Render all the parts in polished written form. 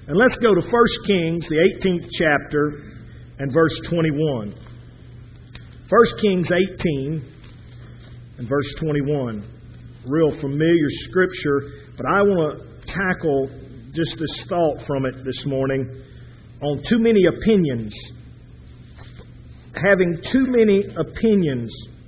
And let's go to 1 Kings, the 18th chapter, and verse 21. 1 Kings 18 and verse 21. Real familiar scripture, but I want to tackle just this thought from it this morning on too many opinions. Having too many opinions.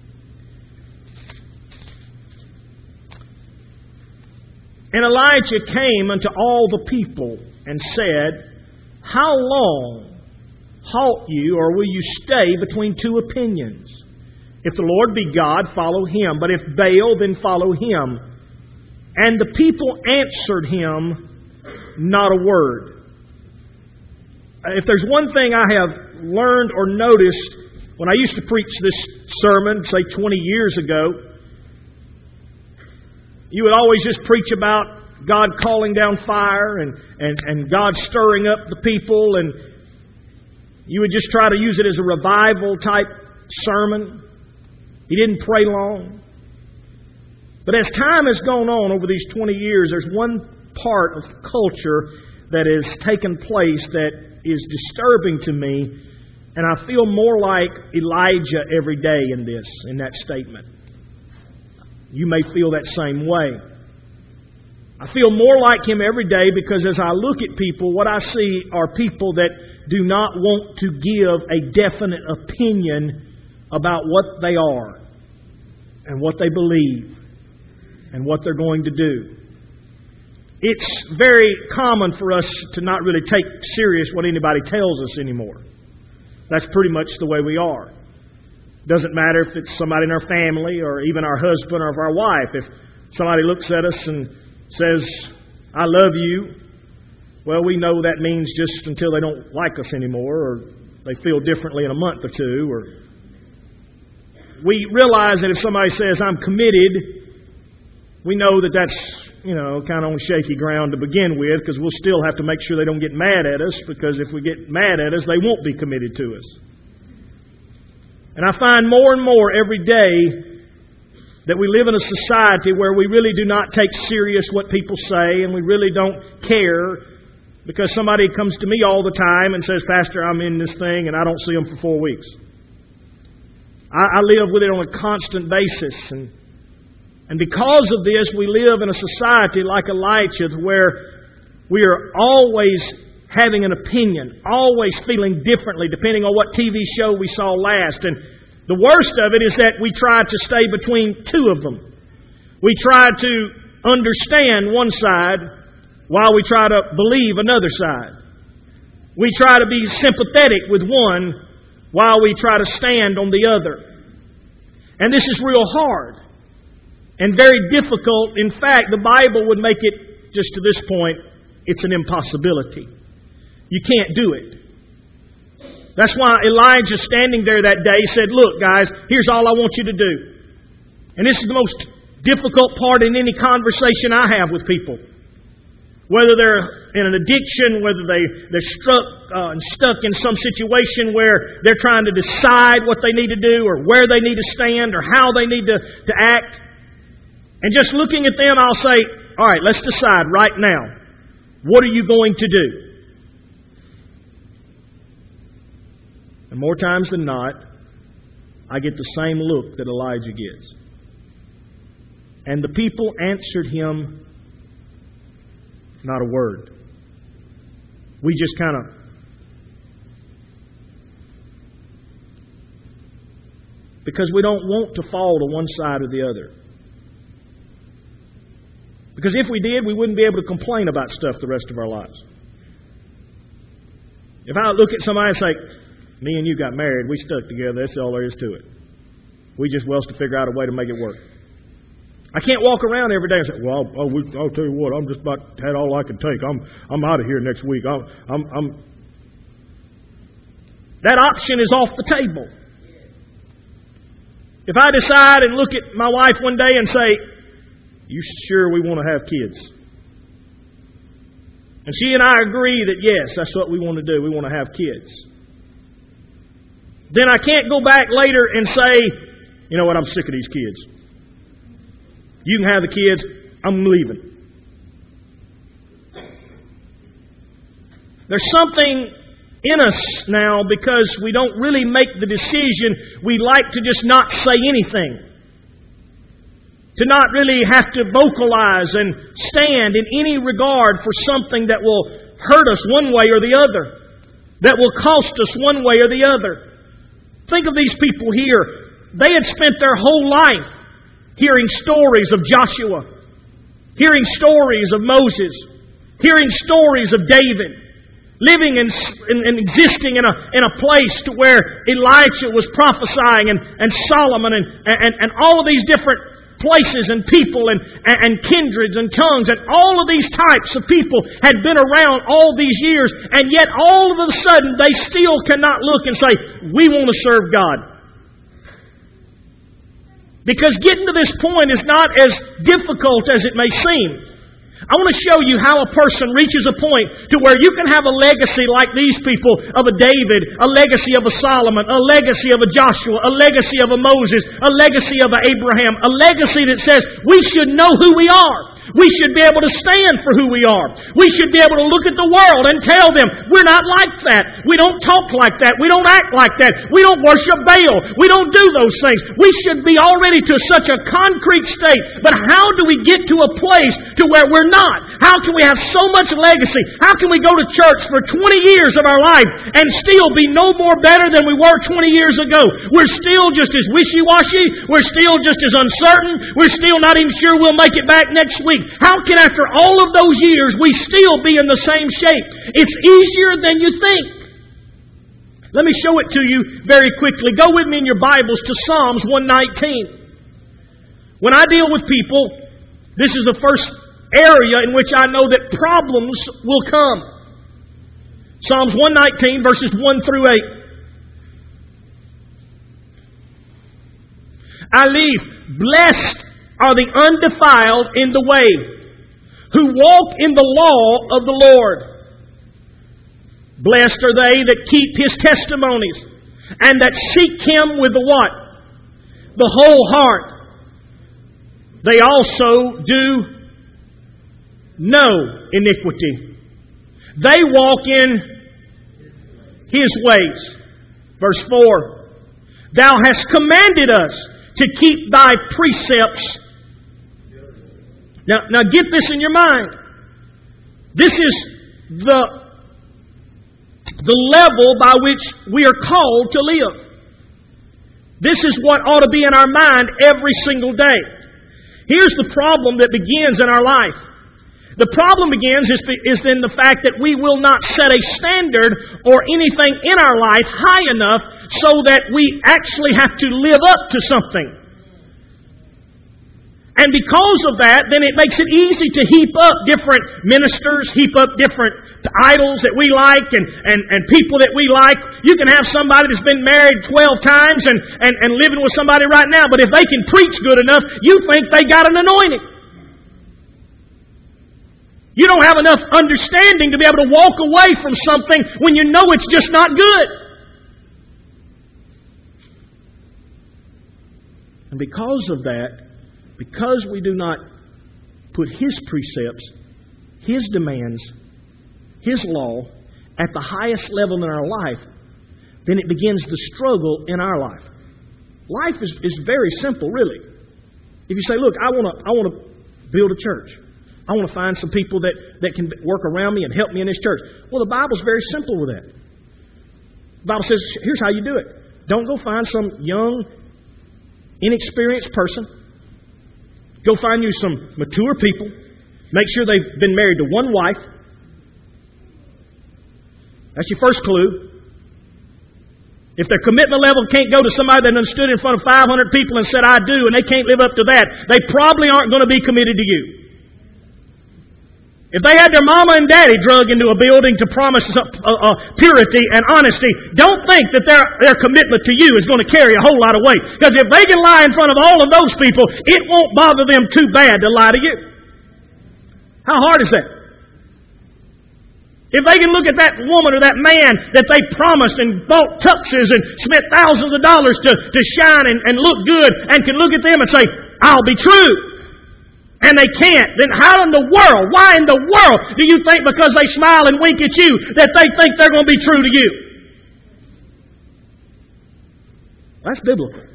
And Elijah came unto all the people and said, How long halt you, or will you stay between two opinions? If the Lord be God, follow Him. But if Baal, then follow him. And the people answered him not a word. If there's one thing I have learned or noticed when I used to preach this sermon, say 20 years ago, you would always just preach about God calling down fire and God stirring up the people, and you would just try to use it as a revival type sermon. He didn't pray long. But as time has gone on over these 20 years, there's one part of culture that has taken place that is disturbing to me, and I feel more like Elijah every day in that statement. You may feel that same way. I feel more like him every day because as I look at people, what I see are people that do not want to give a definite opinion about what they are and what they believe and what they're going to do. It's very common for us to not really take serious what anybody tells us anymore. That's pretty much the way we are. Doesn't matter if it's somebody in our family or even our husband or our wife. If somebody looks at us and says, I love you, well, we know that means just until they don't like us anymore or they feel differently in a month or two. Or we realize that if somebody says, I'm committed, we know that that's, kind of on shaky ground to begin with, because we'll still have to make sure they don't get mad at us, because if we get mad at us, they won't be committed to us. And I find more and more every day that we live in a society where we really do not take serious what people say, and we really don't care because somebody comes to me all the time and says, Pastor, I'm in this thing and I don't see them for 4 weeks. I live with it on a constant basis. And because of this, we live in a society like Elijah where we are always having an opinion, always feeling differently depending on what TV show we saw last. And the worst of it is that we try to stay between two of them. We try to understand one side while we try to believe another side. We try to be sympathetic with one while we try to stand on the other. And this is real hard and very difficult. In fact, the Bible would make it, just to this point, it's an impossibility. You can't do it. That's why Elijah, standing there that day, said, Look, guys, here's all I want you to do. And this is the most difficult part in any conversation I have with people. Whether they're in an addiction, whether they're stuck in some situation where they're trying to decide what they need to do or where they need to stand or how they need to act. And just looking at them, I'll say, all right, let's decide right now. What are you going to do? And more times than not, I get the same look that Elijah gets. And the people answered him not a word. We just kind of... Because we don't want to fall to one side or the other. Because if we did, we wouldn't be able to complain about stuff the rest of our lives. If I look at somebody and say, me and you got married, we stuck together, that's all there is to it. We just well to figure out a way to make it work. I can't walk around every day and say, well, I'll tell you what, I'm just about had all I can take. I'm out of here next week. That option is off the table. If I decide and look at my wife one day and say, you sure we want to have kids? And she and I agree that yes, that's what we want to do. We want to have kids. Then I can't go back later and say, you know what, I'm sick of these kids. You can have the kids. I'm leaving. There's something in us now, because we don't really make the decision, we like to just not say anything. To not really have to vocalize and stand in any regard for something that will hurt us one way or the other, that will cost us one way or the other. Think of these people here. They had spent their whole life hearing stories of Joshua, hearing stories of Moses, hearing stories of David, living and existing in a place to where Elijah was prophesying and Solomon and all of these different places and people and kindreds and tongues, and all of these types of people had been around all these years, and yet all of a sudden they still cannot look and say, we want to serve God. Because getting to this point is not as difficult as it may seem. I want to show you how a person reaches a point to where you can have a legacy like these people of a David, a legacy of a Solomon, a legacy of a Joshua, a legacy of a Moses, a legacy of an Abraham, a legacy that says we should know who we are. We should be able to stand for who we are. We should be able to look at the world and tell them, we're not like that. We don't talk like that. We don't act like that. We don't worship Baal. We don't do those things. We should be already to such a concrete state. But how do we get to a place to where we're not? How can we have so much legacy? How can we go to church for 20 years of our life and still be no more better than we were 20 years ago? We're still just as wishy-washy. We're still just as uncertain. We're still not even sure we'll make it back next week. How can, after all of those years, we still be in the same shape? It's easier than you think. Let me show it to you very quickly. Go with me in your Bibles to Psalms 119. When I deal with people, this is the first area in which I know that problems will come. Psalms 119, verses 1 through 8. I leave. Blessed are the undefiled in the way, who walk in the law of the Lord. Blessed are they that keep His testimonies, and that seek Him with the what? The whole heart. They also do no iniquity. They walk in His ways. Verse 4. Thou hast commanded us to keep Thy precepts. Now get this in your mind. This is the level by which we are called to live. This is what ought to be in our mind every single day. Here's the problem that begins in our life. The problem begins is in the fact that we will not set a standard or anything in our life high enough so that we actually have to live up to something. And because of that, then it makes it easy to heap up different ministers, heap up different idols that we like and people that we like. You can have somebody that's been married 12 times and living with somebody right now, but if they can preach good enough, you think they got an anointing. You don't have enough understanding to be able to walk away from something when you know it's just not good. And because of that, because we do not put His precepts, His demands, His law at the highest level in our life, then it begins the struggle in our life. Life is very simple, really. If you say, look, I want to build a church. I want to find some people that can work around me and help me in this church. Well, the Bible's very simple with that. The Bible says, here's how you do it. Don't go find some young, inexperienced person. Go find you some mature people. Make sure they've been married to one wife. That's your first clue. If their commitment level can't go to somebody that done stood in front of 500 people and said, I do, and they can't live up to that, they probably aren't going to be committed to you. If they had their mama and daddy drug into a building to promise purity and honesty, don't think that their commitment to you is going to carry a whole lot of weight. Because if they can lie in front of all of those people, it won't bother them too bad to lie to you. How hard is that? If they can look at that woman or that man that they promised and bought tuxes and spent thousands of dollars to shine and look good, and can look at them and say, I'll be true. and they can't, then how in the world, why in the world do you think because they smile and wink at you that they think they're going to be true to you? That's biblical.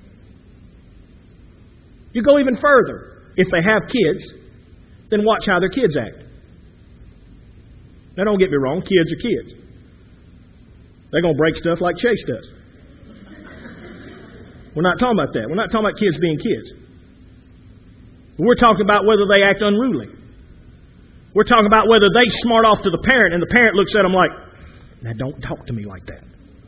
You go even further. If they have kids, then watch how their kids act. Now don't get me wrong, kids are kids. They're going to break stuff like Chase does. We're not talking about that. We're not talking about kids being kids. We're talking about whether they act unruly. We're talking about whether they smart off to the parent and the parent looks at them like, now don't talk to me like that.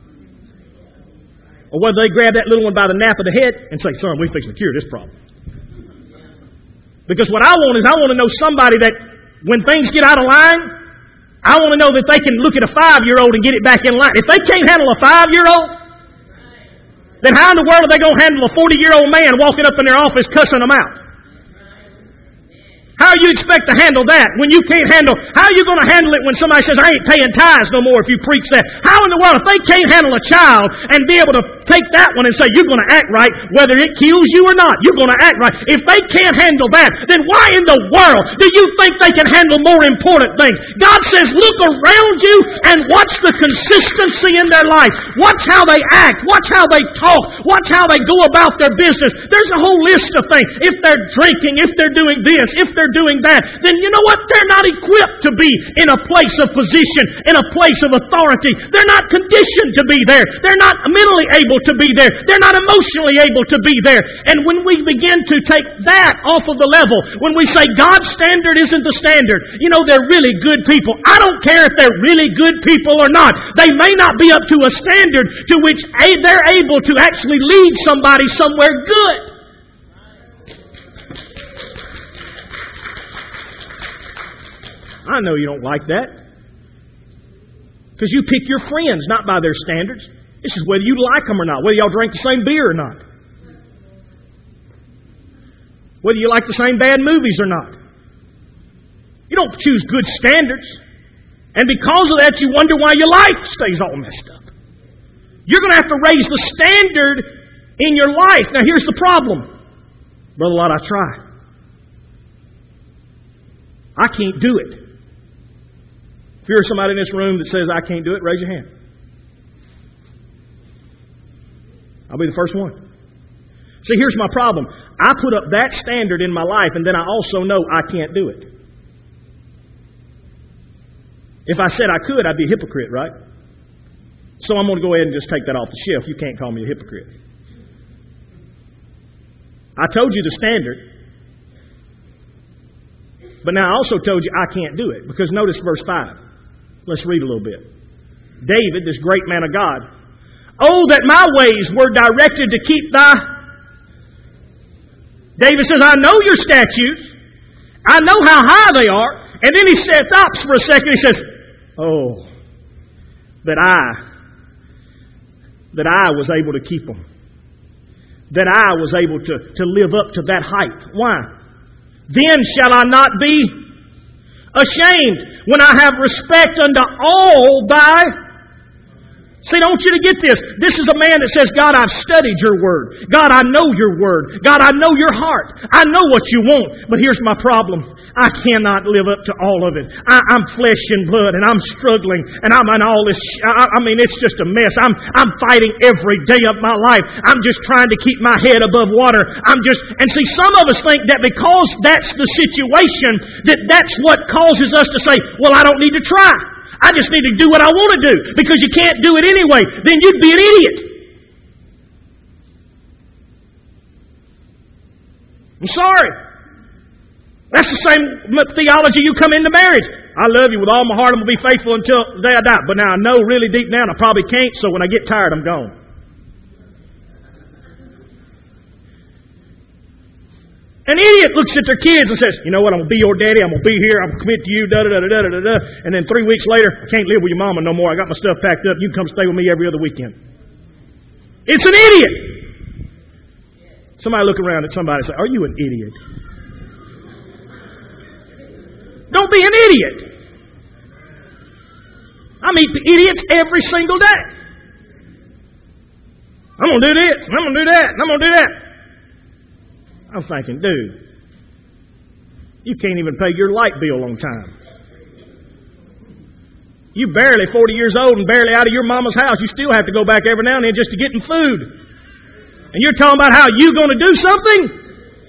Or whether they grab that little one by the nape of the head and say, son, we're fixing to cure this problem. Because what I want to know somebody that when things get out of line, I want to know that they can look at a 5-year-old and get it back in line. If they can't handle a 5-year-old, then how in the world are they going to handle a 40-year-old man walking up in their office cussing them out? How do you expect to handle that when you can't handle? How are you going to handle it when somebody says, I ain't paying tithes no more if you preach that? How in the world, if they can't handle a child and be able to take that one and say, you're going to act right, whether it kills you or not, you're going to act right. If they can't handle that, then why in the world do you think they can handle more important things? God says, look around you and watch the consistency in their life. Watch how they act. Watch how they talk. Watch how they go about their business. There's a whole list of things. If they're drinking, if they're doing this, if they're doing that, then you know what? They're not equipped to be in a place of position, in a place of authority. They're not conditioned to be there. They're not mentally able to be there. They're not emotionally able to be there. And when we begin to take that off of the level, when we say God's standard isn't the standard, you know, they're really good people. I don't care if they're really good people or not. They may not be up to a standard to which they're able to actually lead somebody somewhere good. I know you don't like that. Because you pick your friends not by their standards. This is whether you like them or not. Whether y'all drink the same beer or not. Whether you like the same bad movies or not. You don't choose good standards. And because of that, you wonder why your life stays all messed up. You're going to have to raise the standard in your life. Now here's the problem. Brother Lott, I try. I can't do it. If you're somebody in this room that says, I can't do it, raise your hand. I'll be the first one. See, here's my problem. I put up that standard in my life, and then I also know I can't do it. If I said I could, I'd be a hypocrite, right? So I'm going to go ahead and just take that off the shelf. You can't call me a hypocrite. I told you the standard. But now I also told you I can't do it. Because notice verse 5. Let's read a little bit. David, this great man of God. Oh, that my ways were directed to keep thy... David says, I know your statutes. I know how high they are. And then he stops for a second. He says, oh, that I was able to keep them. That I was able to live up to that height. Why? Then shall I not be ashamed when I have respect unto all thy... See, I want you to get this. This is a man that says, God, I've studied your word. God, I know your word. God, I know your heart. I know what you want. But here's my problem. I cannot live up to all of it. I'm flesh and blood, and I'm struggling, and I'm in all this... I mean, it's just a mess. I'm fighting every day of my life. I'm just trying to keep my head above water. And see, some of us think that because that's the situation, that's what causes us to say, well, I don't need to try. I just need to do what I want to do because you can't do it anyway. Then you'd be an idiot. I'm sorry. That's the same theology you come into marriage. I love you with all my heart. I'm going to be faithful until the day I die. But now I know really deep down I probably can't, so when I get tired, I'm gone. An idiot looks at their kids and says, you know what, I'm going to be your daddy, I'm going to be here, I'm going to commit to you, da-da-da-da-da-da-da. And then 3 weeks later, I can't live with your mama no more, I got my stuff packed up, you can come stay with me every other weekend. It's an idiot. Somebody look around at somebody and say, are you an idiot? Don't be an idiot. I meet the idiots every single day. I'm going to do this, and I'm going to do that, and I'm going to do that. I'm thinking, dude, You can't even pay your light bill on time. You barely 40 years old and barely out of your mama's house. You still have to go back every now and then just to get in food. And you're talking about how you going to do something?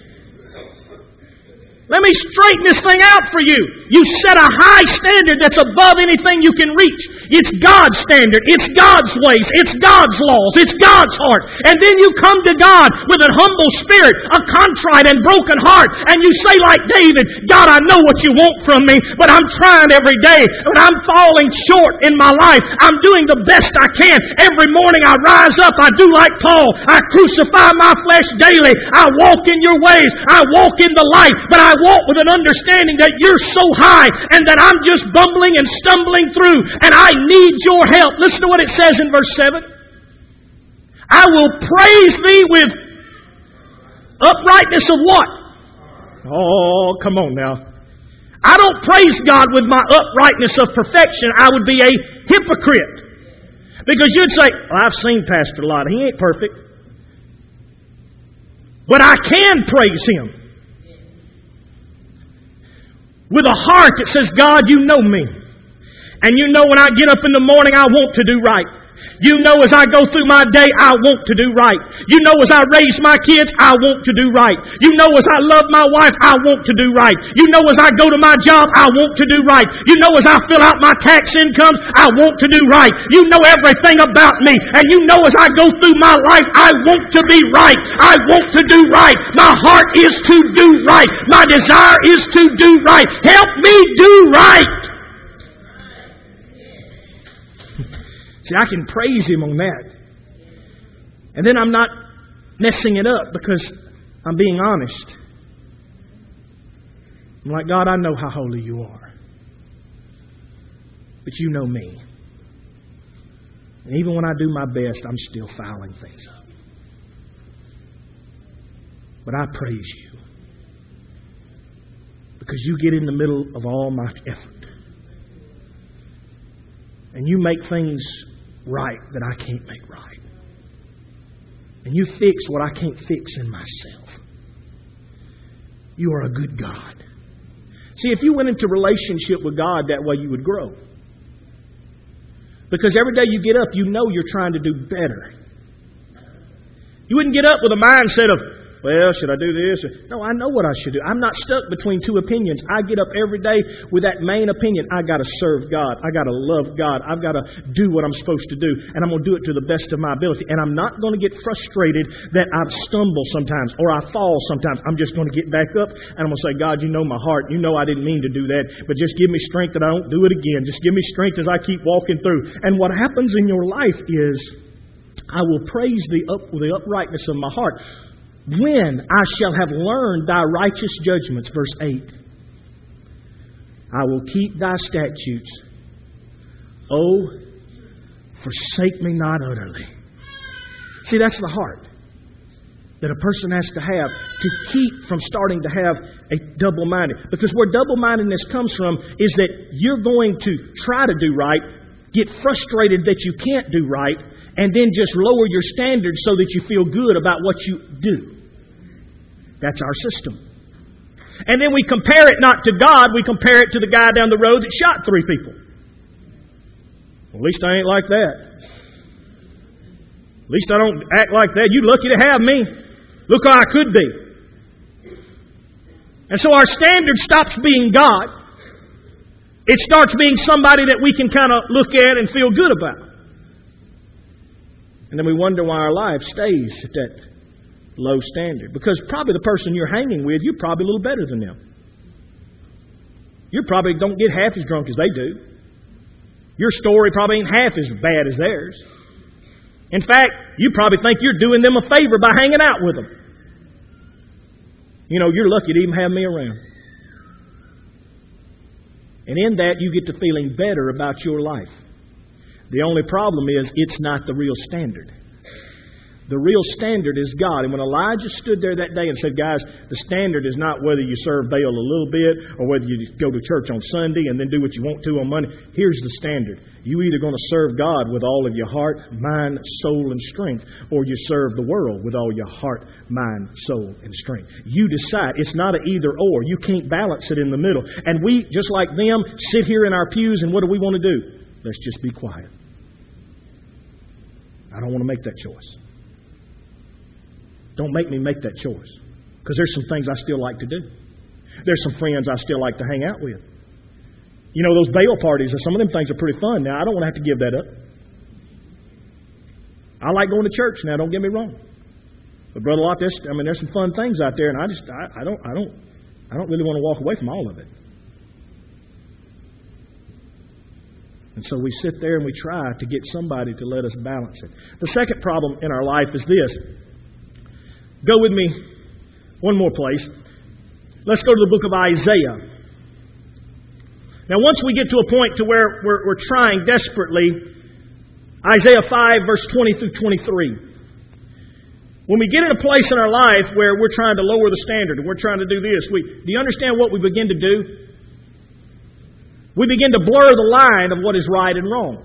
Let me straighten this thing out for you. You set a high standard that's above anything you can reach. It's God's standard. It's God's ways. It's God's laws. It's God's heart. And then you come to God with a humble spirit, a contrite and broken heart, and you say like David, God, I know what you want from me, but I'm trying every day, but I'm falling short in my life. I'm doing the best I can. Every morning I rise up. I do like Paul. I crucify my flesh daily. I walk in your ways. I walk in the light, but I walk with an understanding that you're so high and that I'm just bumbling and stumbling through and I need your help. Listen to what it says in verse 7. I will praise thee with uprightness of what? Oh, come on now. I don't praise God with my uprightness of perfection. I would be a hypocrite. Because you'd say, well, I've seen Pastor a lot. He ain't perfect. But I can praise Him. With a heart that says, God, you know me. And you know when I get up in the morning, I want to do right. You know as I go through my day, I want to do right. You know as I raise my kids, I want to do right. You know as I love my wife, I want to do right. You know as I go to my job, I want to do right. You know as I fill out my tax incomes, I want to do right. You know everything about me. And you know as I go through my life, I want to be right. I want to do right. My heart is to do right. My desire is to do right. Help me do right. See, I can praise Him on that. And then I'm not messing it up because I'm being honest. I'm like, God, I know how holy you are. But you know me. And even when I do my best, I'm still fouling things up. But I praise you. Because you get in the middle of all my effort. And you make things right that I can't make right. And you fix what I can't fix in myself. You are a good God. See, if you went into relationship with God that way, you would grow. Because every day you get up, you know you're trying to do better. You wouldn't get up with a mindset of, well, should I do this? No, I know what I should do. I'm not stuck between two opinions. I get up every day with that main opinion. I got to serve God. I got to love God. I've got to do what I'm supposed to do. And I'm going to do it to the best of my ability. And I'm not going to get frustrated that I stumble sometimes or I fall sometimes. I'm just going to get back up and I'm going to say, God, you know my heart. You know I didn't mean to do that. But just give me strength that I don't do it again. Just give me strength as I keep walking through. And what happens in your life is I will praise thee with the uprightness of my heart. When I shall have learned thy righteous judgments, verse 8, I will keep thy statutes. Oh, forsake me not utterly. See, that's the heart that a person has to have to keep from starting to have a double-minded. Because where double-mindedness comes from is that you're going to try to do right, get frustrated that you can't do right, and then just lower your standards so that you feel good about what you do. That's our system. And then we compare it not to God, we compare it to the guy down the road that shot 3 people. Well, at least I ain't like that. At least I don't act like that. You lucky to have me. Look how I could be. And so our standard stops being God. It starts being somebody that we can kind of look at and feel good about. And then we wonder why our life stays at that low standard. Because probably the person you're hanging with, you're probably a little better than them. You probably don't get half as drunk as they do. Your story probably ain't half as bad as theirs. In fact, you probably think you're doing them a favor by hanging out with them. You know, you're lucky to even have me around. And in that, you get to feeling better about your life. The only problem is it's not the real standard. The real standard is God. And when Elijah stood there that day and said, guys, the standard is not whether you serve Baal a little bit or whether you go to church on Sunday and then do what you want to on Monday. Here's the standard. You either going to serve God with all of your heart, mind, soul, and strength, or you serve the world with all your heart, mind, soul, and strength. You decide. It's not an either or. You can't balance it in the middle. And we, just like them, sit here in our pews and what do we want to do? Let's just be quiet. I don't want to make that choice. Don't make me make that choice. Because there's some things I still like to do. There's some friends I still like to hang out with. You know, those Baal parties, some of them things are pretty fun. Now, I don't want to have to give that up. I like going to church now, don't get me wrong. But Brother Lott, there's some fun things out there, and I don't really want to walk away from all of it. And so we sit there and we try to get somebody to let us balance it. The second problem in our life is this. Go with me one more place. Let's go to the book of Isaiah. Now, once we get to a point to where we're trying desperately, Isaiah 5, verse 20 through 23. When we get in a place in our life where we're trying to lower the standard and we're trying to do this, do you understand what we begin to do? We begin to blur the line of what is right and wrong.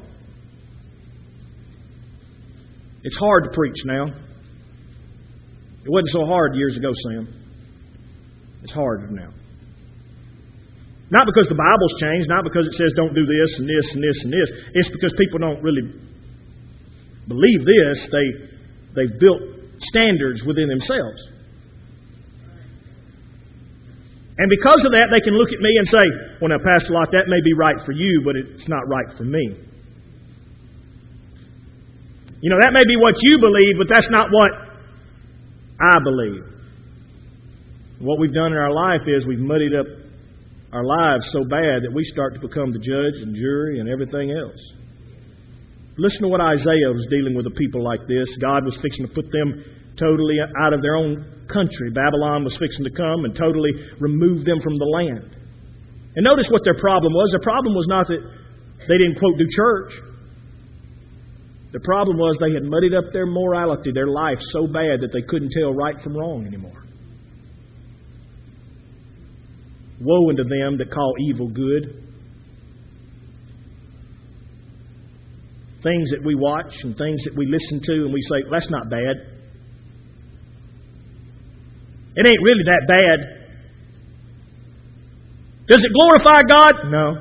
It's hard to preach now. It wasn't so hard years ago, Sam. It's harder now. Not because the Bible's changed, not because it says don't do this and this and this and this. It's because people don't really believe this. They've built standards within themselves. And because of that, they can look at me and say, well, now, Pastor Lott, that may be right for you, but it's not right for me. You know, that may be what you believe, but that's not what I believe. What we've done in our life is we've muddied up our lives so bad that we start to become the judge and jury and everything else. Listen to what Isaiah was dealing with a people like this. God was fixing to put them totally out of their own country. Babylon was fixing to come and totally remove them from the land. And notice what their problem was. Their problem was not that they didn't, quote, do church. The problem was they had muddied up their morality, their life, so bad that they couldn't tell right from wrong anymore. Woe unto them that call evil good. Things that we watch and things that we listen to and we say, that's not bad. It ain't really that bad. Does it glorify God? No.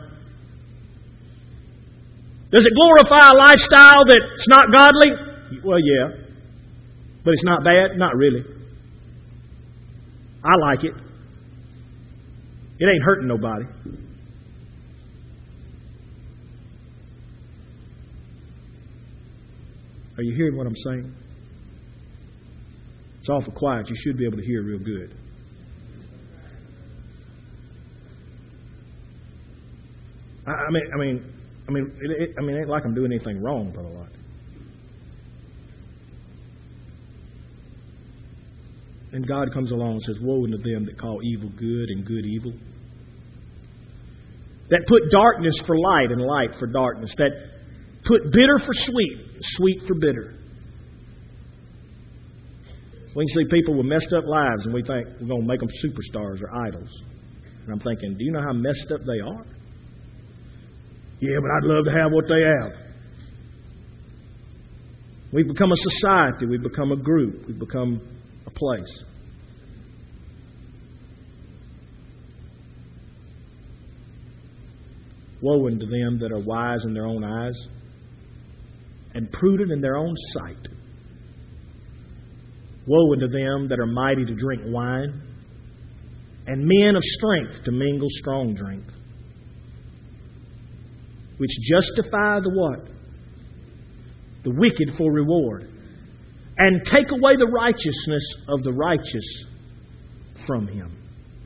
Does it glorify a lifestyle that's not godly? Well, yeah. But it's not bad? Not really. I like it. It ain't hurting nobody. Are you hearing what I'm saying? It's awful quiet. You should be able to hear real good. I mean, it ain't like I'm doing anything wrong, Brother Lott. And God comes along and says, woe unto them that call evil good and good evil. That put darkness for light and light for darkness. That put bitter for sweet, sweet for bitter. We can see people with messed up lives and we think we're going to make them superstars or idols. And I'm thinking, do you know how messed up they are? Yeah, but I'd love to have what they have. We've become a society. We've become a group. We've become a place. Woe unto them that are wise in their own eyes and prudent in their own sight. Woe unto them that are mighty to drink wine and men of strength to mingle strong drink, which justify the what? The wicked for reward, and take away the righteousness of the righteous from him.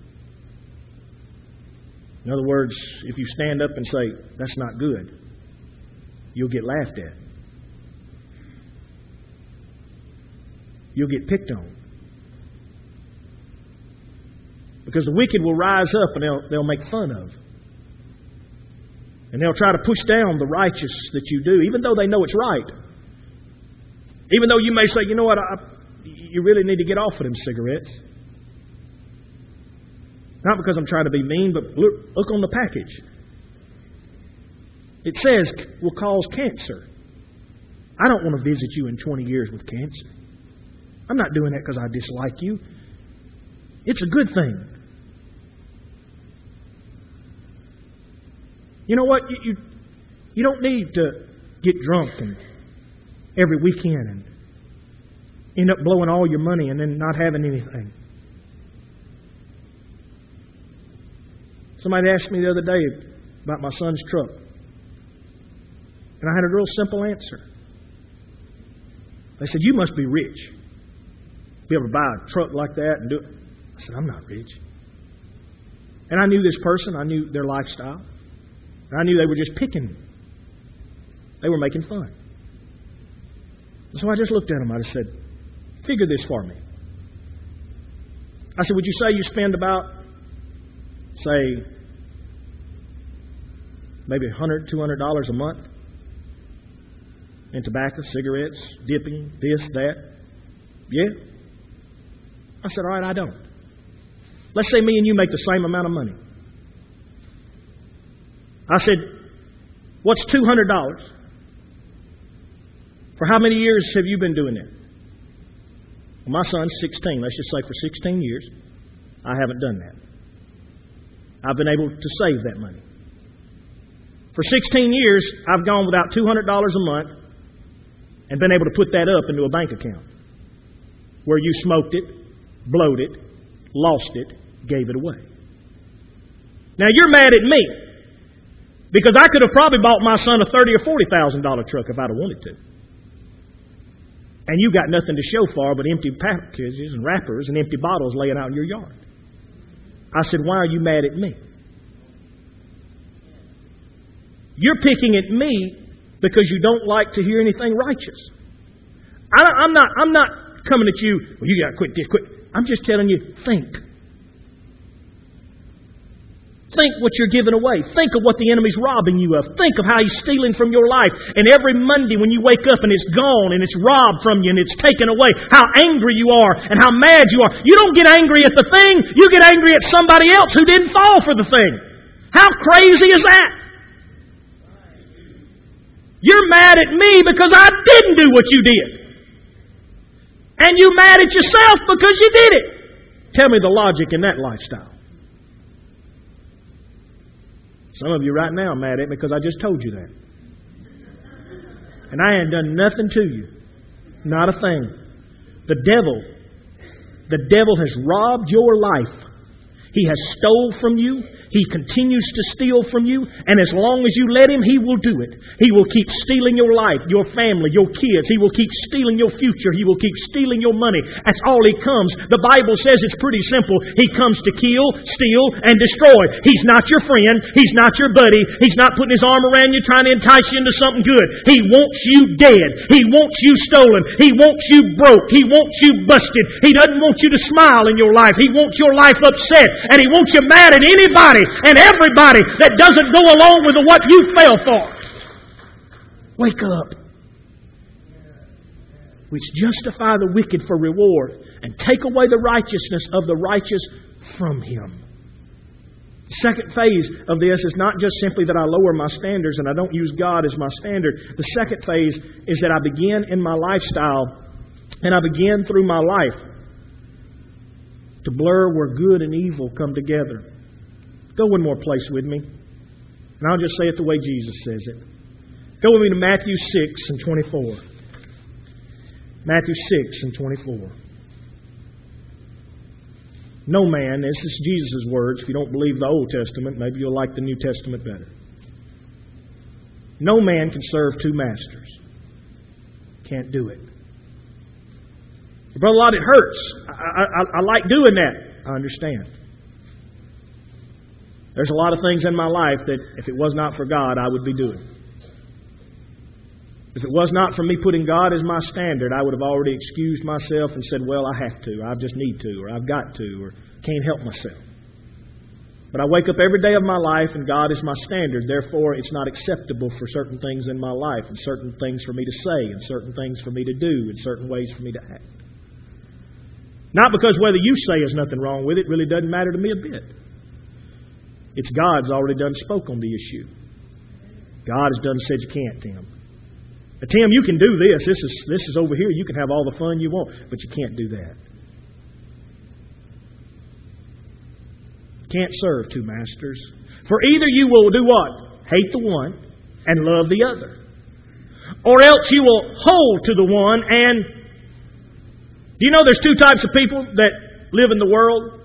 In other words, if you stand up and say, that's not good, you'll get laughed at. You'll get picked on. Because the wicked will rise up and they'll make fun of. And they'll try to push down the righteous that you do, even though they know it's right. Even though you may say, you know what, you really need to get off of them cigarettes. Not because I'm trying to be mean, but look on the package. It says will cause cancer. I don't want to visit you in 20 years with cancer. I'm not doing that because I dislike you. It's a good thing. You know what? You don't need to get drunk and every weekend and end up blowing all your money and then not having anything. Somebody asked me the other day about my son's truck. And I had a real simple answer. They said, you must be rich. Be able to buy a truck like that and do it. I said, I'm not rich. And I knew this person. I knew their lifestyle. And I knew they were just picking. They were making fun. So I just looked at them. I just said, figure this for me. I said, would you say you spend about, say, maybe $100, $200 a month in tobacco, cigarettes, dipping, this, that? Yeah? I said, all right, I don't. Let's say me and you make the same amount of money. I said, what's $200? For how many years have you been doing that? Well, my son's 16. Let's just say for 16 years, I haven't done that. I've been able to save that money. For 16 years, I've gone without $200 a month and been able to put that up into a bank account where you smoked it, blowed it, lost it, gave it away. Now, you're mad at me because I could have probably bought my son a $30,000 or $40,000 truck if I'd have wanted to. And you got nothing to show for but empty packages and wrappers and empty bottles laying out in your yard. I said, why are you mad at me? You're picking at me because you don't like to hear anything righteous. I'm not coming at you, well, you got to quit this, quit. I'm just telling you, think. Think what you're giving away. Think of what the enemy's robbing you of. Think of how he's stealing from your life. And every Monday when you wake up and it's gone and it's robbed from you and it's taken away, how angry you are and how mad you are. You don't get angry at the thing. You get angry at somebody else who didn't fall for the thing. How crazy is that? You're mad at me because I didn't do what you did. And you're mad at yourself because you did it. Tell me the logic in that lifestyle. Some of you right now are mad at me because I just told you that. And I ain't done nothing to you. Not a thing. The devil has robbed your life. He has stole from you. He continues to steal from you. And as long as you let him, he will do it. He will keep stealing your life, your family, your kids. He will keep stealing your future. He will keep stealing your money. That's all he comes. The Bible says it's pretty simple. He comes to kill, steal, and destroy. He's not your friend. He's not your buddy. He's not putting his arm around you trying to entice you into something good. He wants you dead. He wants you stolen. He wants you broke. He wants you busted. He doesn't want you to smile in your life. He wants your life upset. And he wants you mad at anybody and everybody that doesn't go along with what you fell for. Wake up. Which justify the wicked for reward and take away the righteousness of the righteous from him. The second phase of this is not just simply that I lower my standards and I don't use God as my standard. The second phase is that I begin in my lifestyle and I begin through my life to blur where good and evil come together. Go one more place with me. And I'll just say it the way Jesus says it. Go with me to Matthew 6 and 24. Matthew 6 and 24. No man, this is Jesus' words. If you don't believe the Old Testament, maybe you'll like the New Testament better. No man can serve two masters. Can't do it. Brother Lott, it hurts. I like doing that. I understand. There's a lot of things in my life that if it was not for God, I would be doing. If it was not for me putting God as my standard, I would have already excused myself and said, well, I have to, I just need to, or I've got to, or can't help myself. But I wake up every day of my life and God is my standard. Therefore, it's not acceptable for certain things in my life and certain things for me to say and certain things for me to do and certain ways for me to act. Not because whether you say there's nothing wrong with it really doesn't matter to me a bit. It's God's already done spoke on the issue. God has done said you can't, Tim. Now, Tim, you can do this. This is over here. You can have all the fun you want, but you can't do that. Can't serve two masters. For either you will do what? Hate the one and love the other. Or else you will hold to the one and... Do you know there's two types of people that live in the world?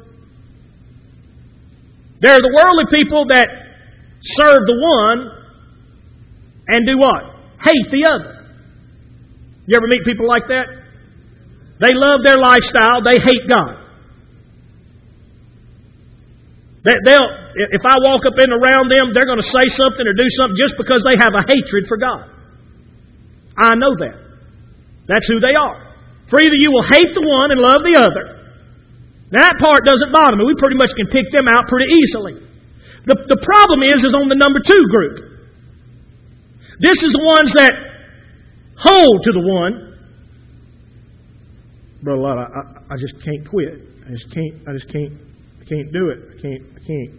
There are the worldly people that serve the one and do what? Hate the other. You ever meet people like that? They love their lifestyle. They hate God. If I walk up in around them, they're going to say something or do something just because they have a hatred for God. I know that. That's who they are. For either you will hate the one and love the other. Now that part doesn't bother me. We pretty much can pick them out pretty easily. The problem is on the number 2 group. This is the ones that hold to the one. Brother Lott, I just can't quit. I can't do it. I can't.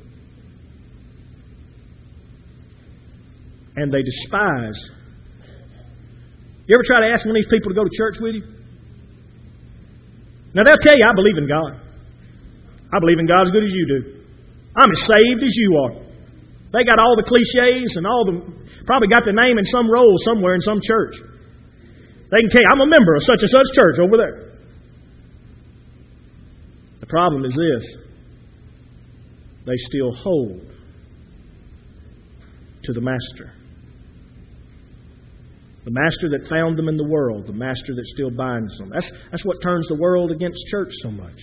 And they despise. You ever try to ask one of these people to go to church with you? Now they'll tell you, I believe in God. I believe in God as good as you do. I'm as saved as you are. They got all the cliches and probably got the name in some roll somewhere in some church. They can tell you, I'm a member of such and such church over there. The problem is this. They still hold to the master. The master that found them in the world. The master that still binds them. That's what turns the world against church so much.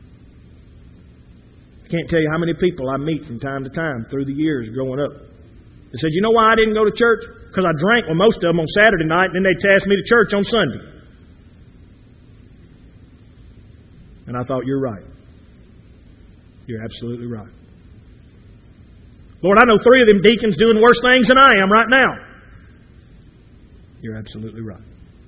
I can't tell you how many people I meet from time to time through the years growing up. They said, you know why I didn't go to church? Because I drank with most of them on Saturday night and then they'd ask me to church on Sunday. And I thought, you're right. You're absolutely right. Lord, I know 3 of them deacons doing worse things than I am right now. You're absolutely right.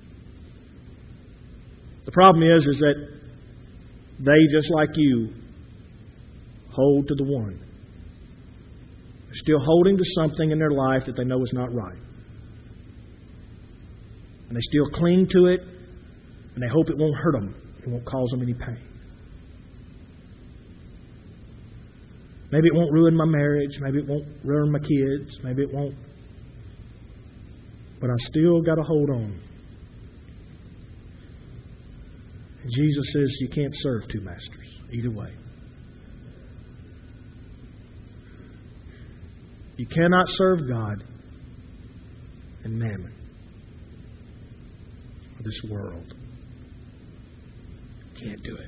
The problem is that they, just like you, hold to the one. They're still holding to something in their life that they know is not right. And they still cling to it, and they hope it won't hurt them. It won't cause them any pain. Maybe it won't ruin my marriage. Maybe it won't ruin my kids. Maybe it won't. But I still got to hold on. And Jesus says you can't serve 2 masters either way. You cannot serve God and mammon or this world. Can't do it.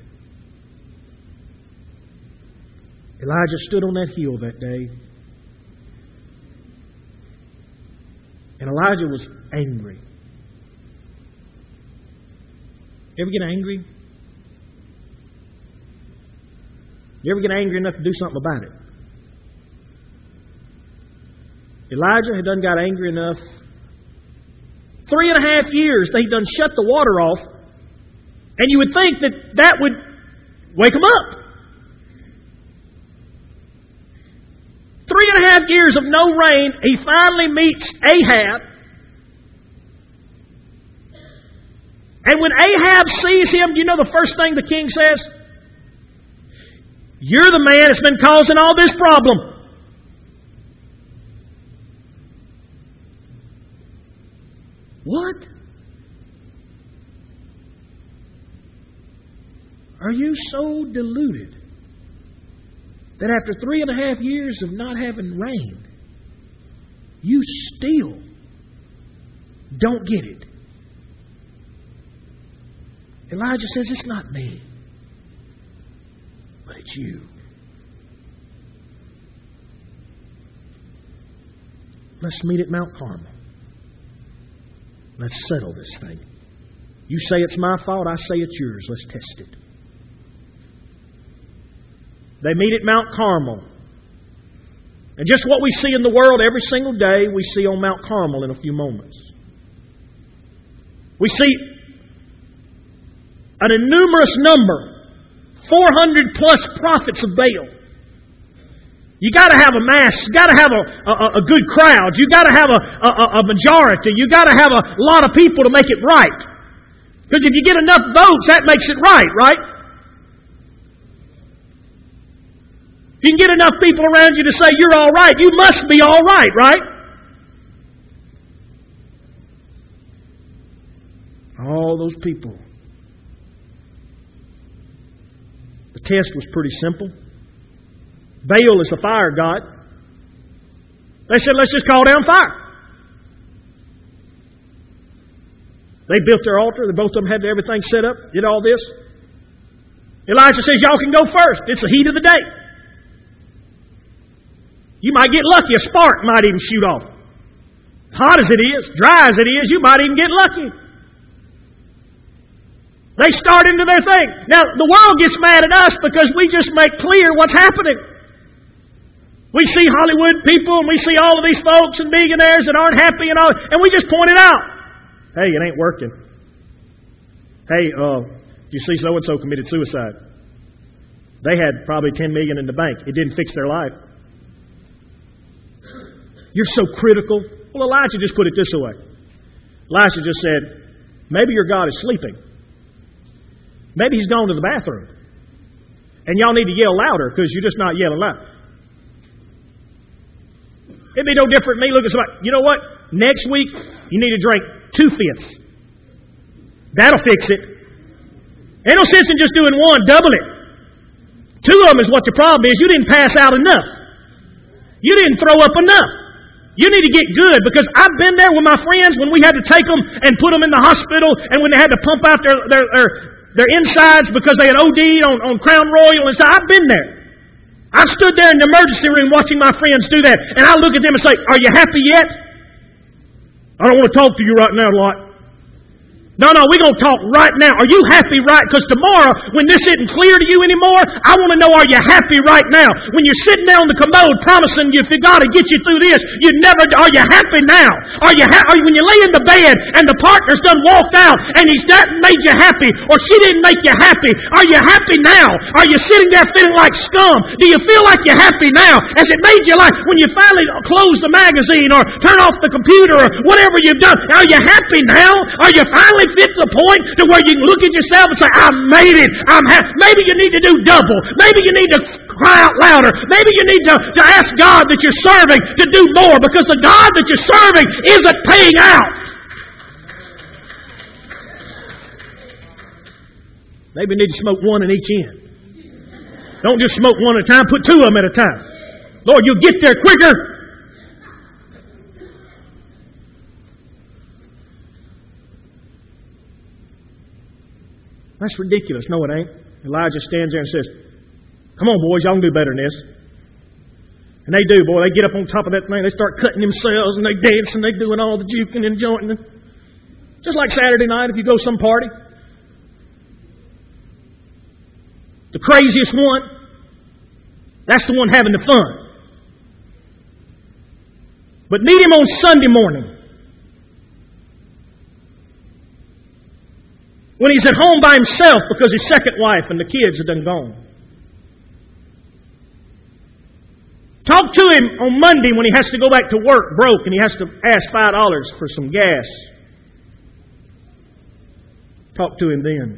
Elijah stood on that hill that day. And Elijah was angry. You ever get angry? You ever get angry enough to do something about it? Elijah had done got angry enough. 3.5 years they done shut the water off. And you would think that would wake them up. 3.5 years of no rain, he finally meets Ahab. And when Ahab sees him, do you know the first thing the king says? You're the man that's been causing all this problem. What? Are you so deluded that after 3.5 years of not having rain, you still don't get it? Elijah says, it's not me, but it's you. Let's meet at Mount Carmel. Let's settle this thing. You say it's my fault, I say it's yours. Let's test it. They meet at Mount Carmel. And just what we see in the world every single day, we see on Mount Carmel in a few moments. We see an innumerous number, 400 plus prophets of Baal. You got to have a mass. You got to have a good crowd. You got to have a majority. You got to have a lot of people to make it right. Because if you get enough votes, that makes it right, right? If you can get enough people around you to say you're all right, you must be all right, right? All those people. The test was pretty simple. Baal is the fire god. They said, let's just call down fire. They built their altar. Both of them had everything set up, did all this. Elijah says, y'all can go first. It's the heat of the day. You might get lucky. A spark might even shoot off. Hot as it is, dry as it is, you might even get lucky. They start into their thing. Now, the world gets mad at us because we just make clear what's happening. We see Hollywood people and we see all of these folks and millionaires that aren't happy and all, and we just point it out. Hey, it ain't working. Hey, you see so-and-so committed suicide. They had probably $10 million in the bank. It didn't fix their life. You're so critical. Well, Elijah just put it this way. Elijah just said, maybe your God is sleeping. Maybe he's gone to the bathroom. And y'all need to yell louder because you're just not yelling loud. It'd be no different than me looking at somebody. You know what? Next week, you need to drink 2/5. That'll fix it. Ain't no sense in just doing one. Double it. 2 of them is what the problem is. You didn't pass out enough. You didn't throw up enough. You need to get good because I've been there with my friends when we had to take them and put them in the hospital and when they had to pump out their insides because they had OD'd on Crown Royal and stuff. I've been there. I stood there in the emergency room watching my friends do that. And I look at them and say, are you happy yet? I don't want to talk to you right now, Lot. No, we're going to talk right now. Are you happy right? Because tomorrow, when this isn't clear to you anymore, I want to know, are you happy right now? When you're sitting there on the commode promising you, if you got to get you through this, are you happy now? Are you when you lay in the bed and the partner's done walked out and he's not made you happy or she didn't make you happy, are you happy now? Are you sitting there feeling like scum? Do you feel like you're happy now? As it made you like when you finally close the magazine or turn off the computer or whatever you've done, are you happy now? Are you finally fit to the point to where you can look at yourself and say, I made it. I'm happy. Maybe you need to do double. Maybe you need to cry out louder. Maybe you need to ask God that you're serving to do more because the God that you're serving isn't paying out. Maybe you need to smoke one in each end. Don't just smoke one at a time. Put 2 of them at a time. Lord, you'll get there quicker. That's ridiculous. No, it ain't. Elijah stands there and says, come on, boys, y'all can do better than this. And they do, boy. They get up on top of that thing. They start cutting themselves and they dance and they doing all the juking and jointing. Just like Saturday night if you go some party. The craziest one, that's the one having the fun. But meet him on Sunday morning. When he's at home by himself because his second wife and the kids are done gone. Talk to him on Monday when he has to go back to work broke and he has to ask $5 for some gas. Talk to him then.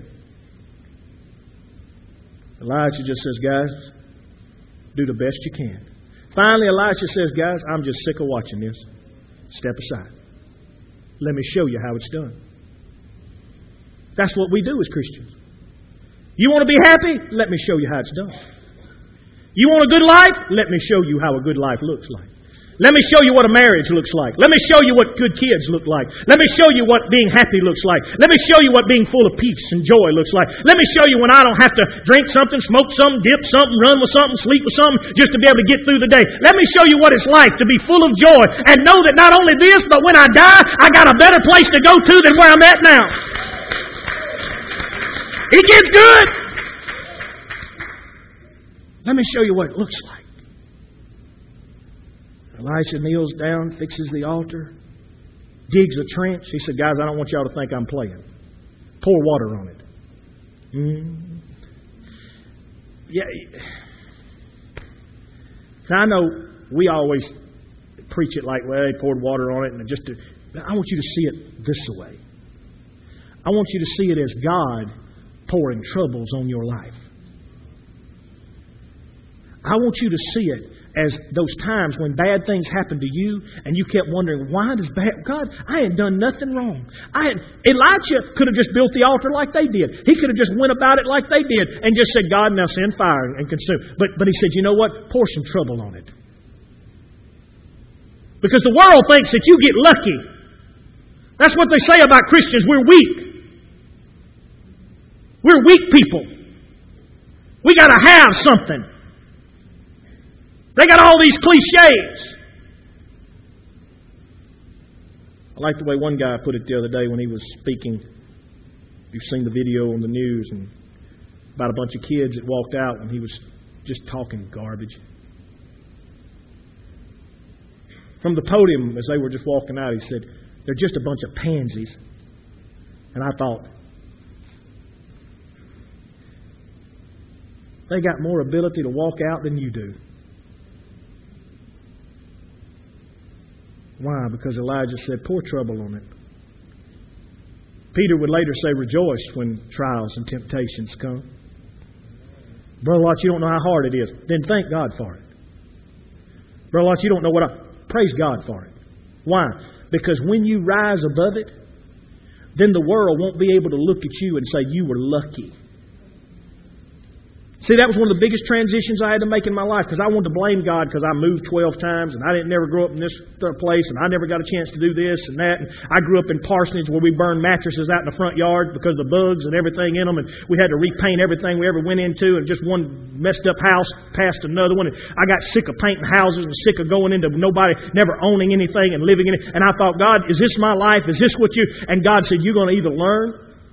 Elijah just says, guys, do the best you can. Finally, Elijah says, guys, I'm just sick of watching this. Step aside. Let me show you how it's done. That's what we do as Christians. You want to be happy? Let me show you how it's done. You want a good life? Let me show you how a good life looks like. Let me show you what a marriage looks like. Let me show you what good kids look like. Let me show you what being happy looks like. Let me show you what being full of peace and joy looks like. Let me show you when I don't have to drink something, smoke something, dip something, run with something, sleep with something, just to be able to get through the day. Let me show you what it's like to be full of joy and know that not only this, but when I die, I got a better place to go to than where I'm at now. It gets good. Let me show you what it looks like. Elisha kneels down, fixes the altar, digs a trench. He said, guys, I don't want y'all to think I'm playing. Pour water on it. Yeah. Now, I know we always preach it like, well, they poured water on it. But I want you to see it this way. I want you to see it as God pouring troubles on your life. I want you to see it as those times when bad things happened to you and you kept wondering, why does God, I ain't done nothing wrong. Elijah could have just built the altar like they did. He could have just went about it like they did and just said, God, now send fire and consume. But he said, you know what? Pour some trouble on it. Because the world thinks that you get lucky. That's what they say about Christians. We're weak. We're weak people. We got to have something. They got all these cliches. I like the way one guy put it the other day when he was speaking. You've seen the video on the news and about a bunch of kids that walked out and he was just talking garbage. From the podium as they were just walking out, he said, they're just a bunch of pansies. And I thought, they got more ability to walk out than you do. Why? Because Elijah said, pour trouble on it. Peter would later say, rejoice when trials and temptations come. Brother Lott, you don't know how hard it is. Then thank God for it. Brother Lott, you don't know praise God for it. Why? Because when you rise above it, then the world won't be able to look at you and say you were lucky. See, that was one of the biggest transitions I had to make in my life because I wanted to blame God because I moved 12 times and I didn't never grow up in this place and I never got a chance to do this and that. And I grew up in Parsonage where we burned mattresses out in the front yard because of the bugs and everything in them, and we had to repaint everything we ever went into, and just one messed up house passed another one. And I got sick of painting houses and sick of going into nobody never owning anything and living in it. And I thought, God, is this my life? Is this what you... And God said, you're going to either learn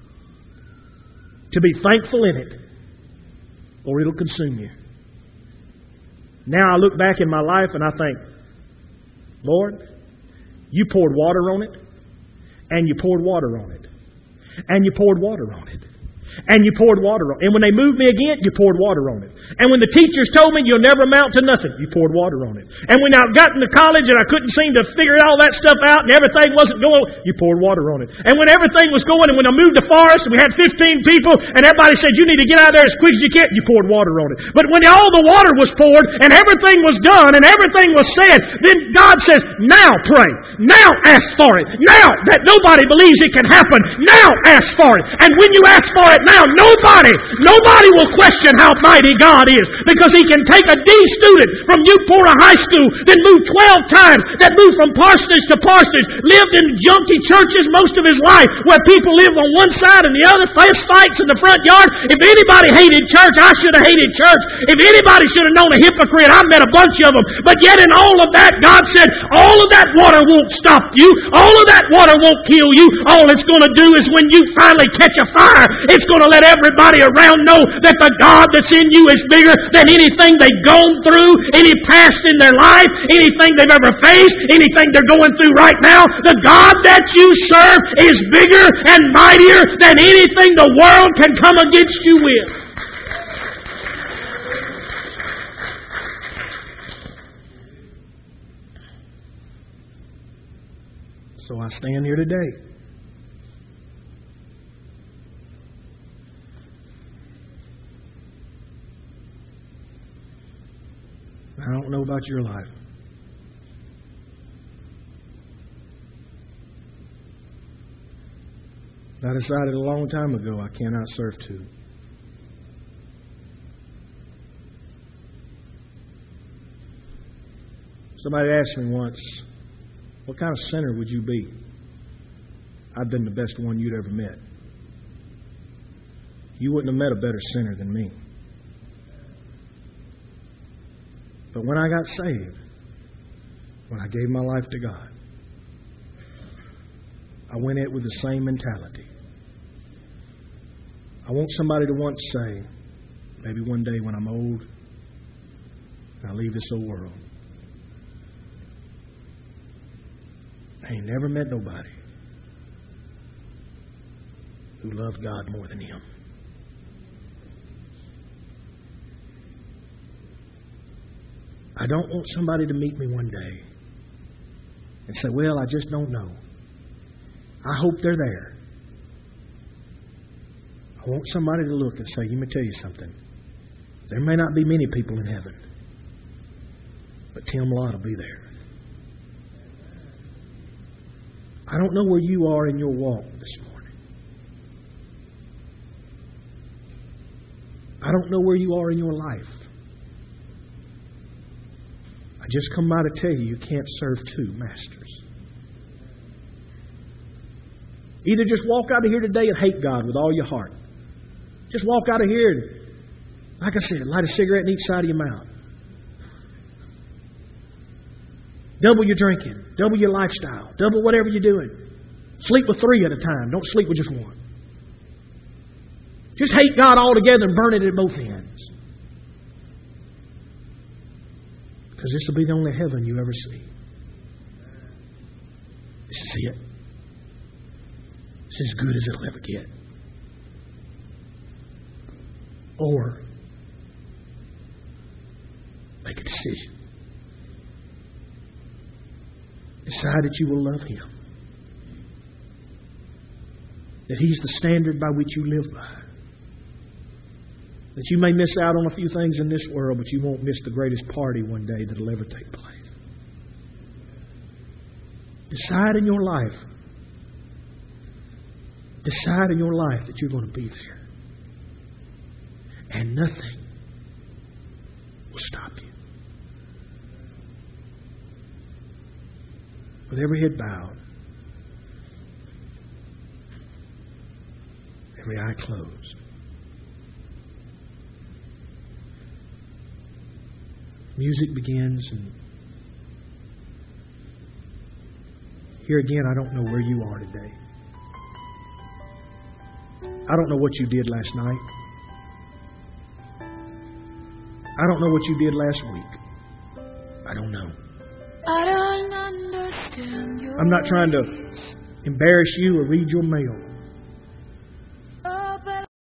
to be thankful in it, or it'll consume you. Now I look back in my life and I think, Lord, you poured water on it, and you poured water on it, and you poured water on it, and you poured water on it. And when they moved me again, you poured water on it. And when the teachers told me you'll never amount to nothing, you poured water on it. And when I got into college and I couldn't seem to figure all that stuff out and everything wasn't going, you poured water on it. And when everything was going, and when I moved to Forest and we had 15 people and everybody said you need to get out of there as quick as you can, you poured water on it. But when all the water was poured and everything was done and everything was said, then God says, now pray. Now ask for it. Now that nobody believes it can happen, now ask for it. And when you ask for it now, nobody will question how mighty God is, because He can take a D student from Newport High School that moved 12 times, that moved from parsonage to parsonage, lived in junky churches most of his life, where people lived on one side and the other, fist fights in the front yard. If anybody hated church, I should have hated church. If anybody should have known a hypocrite, I met a bunch of them. But yet in all of that, God said, all of that water won't stop you. All of that water won't kill you. All it's going to do is when you finally catch a fire, it's going to let everybody around know that the God that's in you is bigger than anything they've gone through, any past in their life, anything they've ever faced, anything they're going through right now. The God that you serve is bigger and mightier than anything the world can come against you with. So I stand here today. I don't know about your life. I decided a long time ago I cannot serve two. Somebody asked me once, what kind of sinner would you be? I've been the best one you'd ever met. You wouldn't have met a better sinner than me. But when I got saved, when I gave my life to God, I went in with the same mentality. I want somebody to once say, maybe one day when I'm old and I leave this old world, I ain't never met nobody who loved God more than him. I don't want somebody to meet me one day and say, well, I just don't know. I hope they're there. I want somebody to look and say, let me tell you something. There may not be many people in heaven, but Tim Lott will be there. I don't know where you are in your walk this morning. I don't know where you are in your life. I just come by to tell you can't serve two masters. Either just walk out of here today and hate God with all your heart. Just walk out of here and, like I said, light a cigarette in each side of your mouth. Double your drinking. Double your lifestyle. Double whatever you're doing. Sleep with 3 at a time. Don't sleep with just one. Just hate God altogether and burn it at both ends. Because this will be the only heaven you ever see. This is it. It's as good as it'll ever get. Or make a decision. Decide that you will love Him. That He's the standard by which you live by. That you may miss out on a few things in this world, but you won't miss the greatest party one day that will ever take place. Decide in your life. Decide in your life that you're going to be there. And nothing will stop you. With every head bowed, every eye closed. Music begins, and here again, I don't know where you are today. I don't know what you did last night. I don't know what you did last week. I don't know. I don't understand your I'm not trying to embarrass you or read your mail.